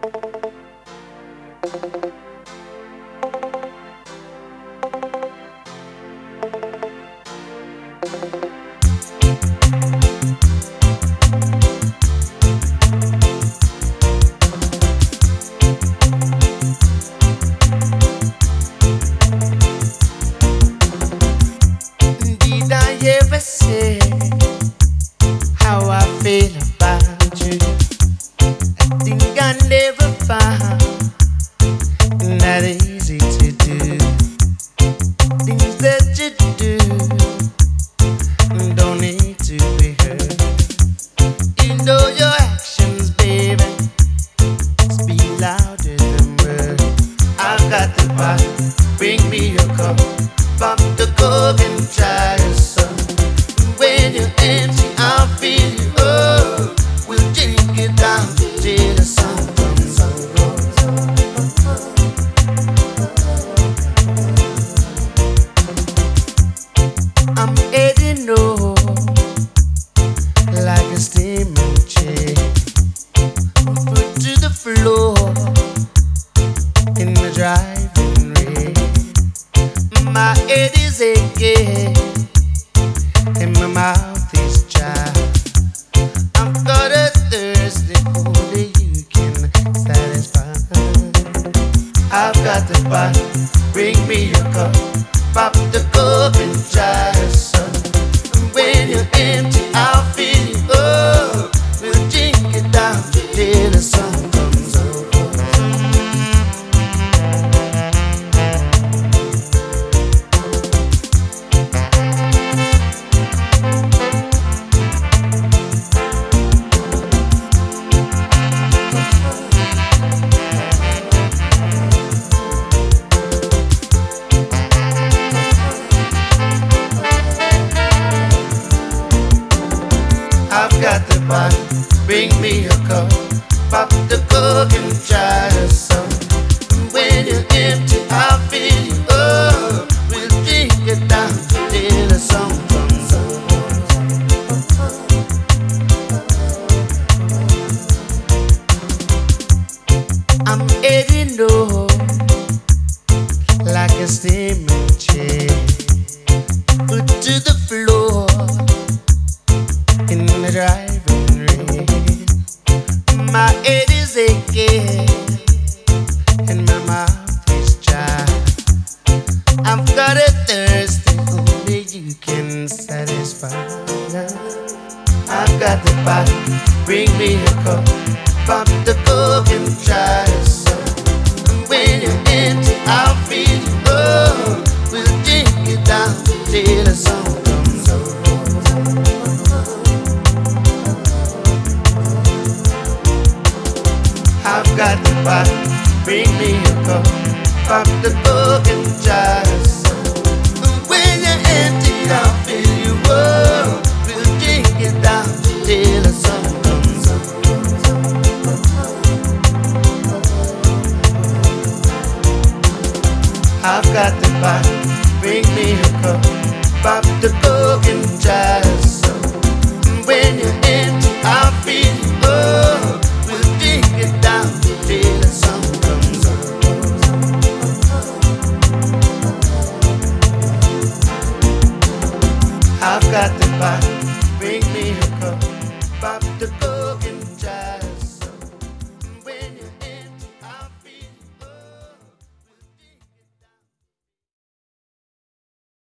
Did I ever say how I feel about you? I think I never found that easy to do. Things that you do don't need to be heard. You know your actions, baby, speak louder than words. I've got the bottle, bring me your cup. Pop the cork and try your son. When you're empty, I'll fill you up. We'll drink it down till the sun comes up. I'm heading home like a steaming chair, foot to the floor in the driving rain. My head is aching and my mouth is dry. I've got a thirsty only you can satisfy. I've got the bottle, bring me your cup. Pop the cork and try your son. When you're empty, I'll fill you up. We'll drink it down till the sun comes up. I've got the bottle, bring me a cup. Pop the cork and try your son. When you're empty, I'll fill you up. We'll drink it down till the sun comes up. I'm heading home like a steaming chair, put to the floor in the driving rain. My head is aching and my mouth is dry. I've got a thirst that only you can satisfy. I've got the bottle, bring me a cup. Pop the cork and try your son. When you're empty, I'll fill you up. We'll drink it down till the sun comes up. I've got the bottle, bring me a cup. Pop the cork and try your son. When you're empty, I'll fill you up. We'll drink it down till the sun comes up. I've got the bottle, bring me a cup. Pop the cork and try your son. When you're empty, I'll fill you up. We'll drink it down till the sun comes up. I've got the bottle, bring me a cup. Pop the cork